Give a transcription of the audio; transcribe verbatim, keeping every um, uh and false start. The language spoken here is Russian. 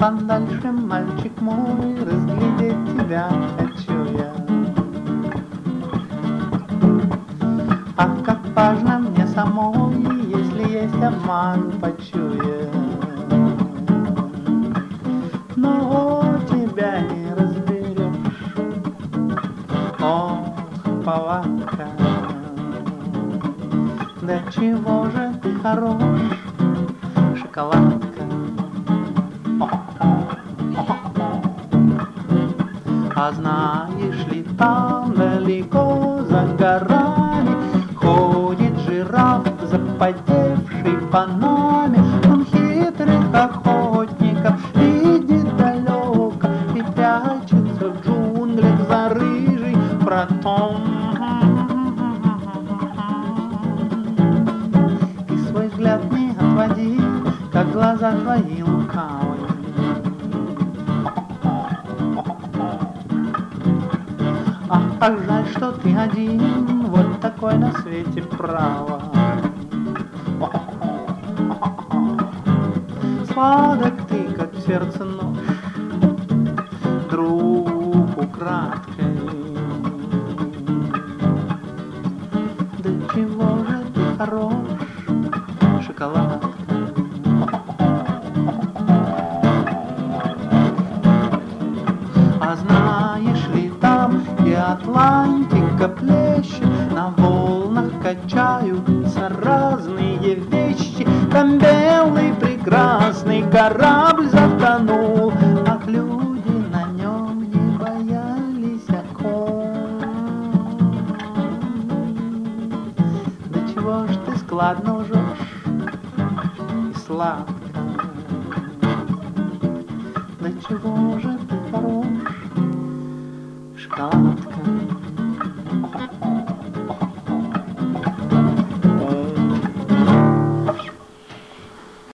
подальше, мальчик мой, разглядеть тебя хочу я. Ах, как важно мне самой, если есть обман, почуя. Но тебя не разберешь, ох, повадка. Да чего же ты хорош, шоколадка. А знаешь ли, там далеко за горами ходит жираф, запотевший по нами. Он хитрых охотников видит далеко и прячется в джунглях за рыжий протом. И свой взгляд не отводи, как глаза твои лукавые. Ах, как жаль, что ты один, вот такой на свете, право. Сладок ты, как в сердце нож, друг украдкой. Да чего же ты хорош, шоколадка. А знаешь ли, там и Атлантика плещет, на волнах качаются разные вещи. Там белый прекрасный корабль затонул, ах, люди на нем не боялись акул. Да чего ж ты складно лжешь и сладко. Да чего же ты хорош, шоколад.